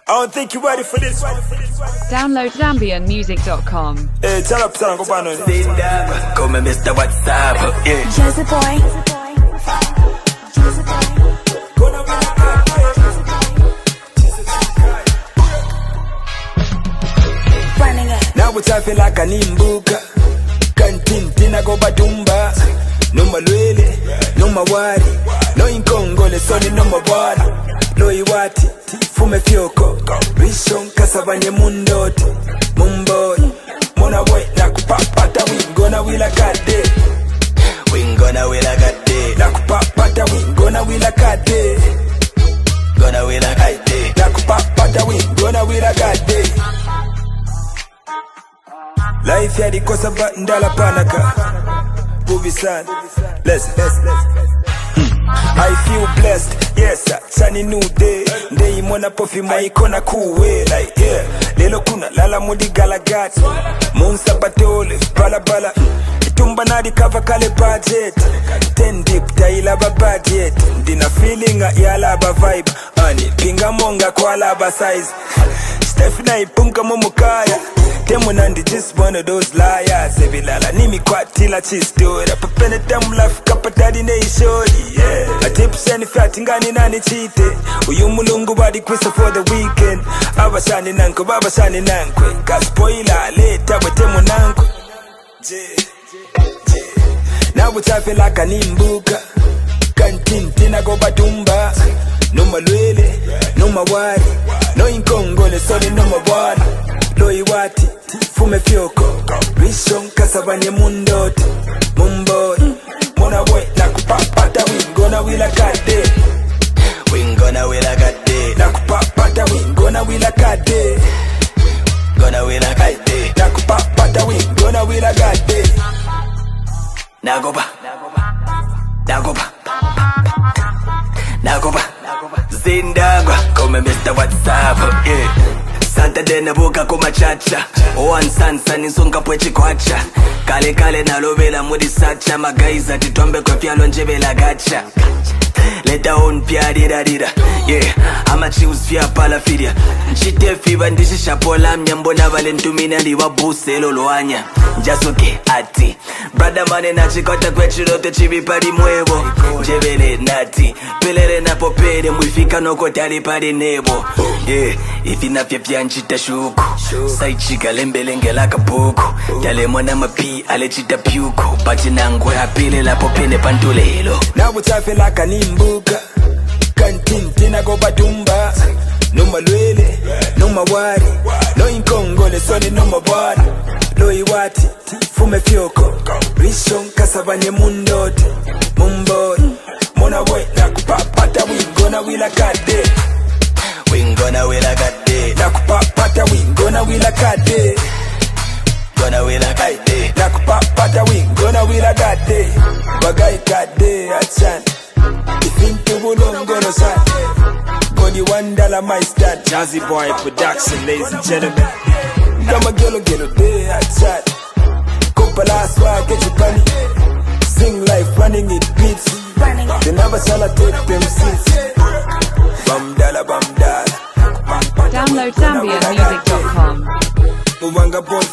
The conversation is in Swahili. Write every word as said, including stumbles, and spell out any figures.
don't think you're ready for this. Download Zambian Music dot com. Hey, tell up, son, go back now. Sit down, come and Mister WhatsApp. Yeah. Jazzy boy. Jazzy boy. Running it. Now it's I feel like an imbuka. Canteen, tina go badumba. No malwele, no mawari. No inkongole, soni no mawari. No iwati, fume fioko. Rishon kasabanye mundoti. Mumboy, mona boy, nakupapata wingona wila kade. Wingona wila kade. Nakupapata wingona wila kade. Gonna wila kade. Nakupapata wingona wila kade. Life ya di kosa ba ndala panaka. Buvi san, listen, listen, listen. I feel blessed, yes, sunny new day. Day mona pofi maikona kuwe, like yeah. Lelo kuna lala mudi galagati. Monsa batole, bala bala. Itumba nadi kava kale budget. Ten deep taila ba budget. Dina feeling ya laba vibe. Ani pinga monga kwa laba size. Stefina ipunka momukaya. Demo nandi just one of those liars. Evi lala nimi kwa tila chistora. Papene demu life kapa daddy ne ishori. Yeah. A tip seni fati ngani nani chite. Uyu mulungu badi kwisa for the weekend. Aba shani nanko, baba shani nankwe. Kaspoila leta wetemo nankwe. Yeah. Yeah. Now it's I feel like an imbuka. Canteen tina go batumba. No malwele, no mawari. No inkongole, soni no mawari. No iwati, fume fioko. Rishon kasabanye mundoti. Mumboy, mona boy, nakupapata wingona wila kade. Wingona wila kade. Nakupapata wingona wila kade. Gonna wila kade. Nakupapata wingona wila kade. Nagoba, Nagoba, Nagoba, Zindagwa, come and Mister WhatsApp. Yeah. Santa dena boka kuma chacha. One san san insonga pwechi kwacha. Kale kale nalovela mudi sacha. Magaiza titombe kwa fialo njebela gacha. Leta on pia dida dida. Yeah, ama chius fia pala fidia. Nchite fiba ndishi shapola mnyambona valentumina liwa buselo loanya. Jasoke ati brother mane na chikota kwechirote chibipari mwevo. Njebele nati pelele na popere mwifika noko tari pari nebo. Yeah, ifina fia fia nchita shuku. Saichika lembelenge laka puku. Tale mwana mapi alechita piuku. Bachi nangwe apile la popene pantulelo. Now it's I feel like an imbuka. Canteen tina go batumba. No malwele, no mawari. No inkongole, soni no mawari. No iwati, fume fioko. Rishon kasabanye mundoti. Mumboy, mona boy, nakupapata wingona wila kade. Wingona wila kade. Nakupapata wingona wila kade. Gonna wila kade. Nakupapata wingona wila kade. Bagay kade achan. Ifintu bulongono san. Body one dollar my stand. Jazzy boy production, ladies and gentlemen. Dama gelo gelo day achan. Kopala swag get you bunny. Sing life running it beats. They never shall I take them seats. Bam dala bam dala. Download Zambian Music dot com. Uwanga boy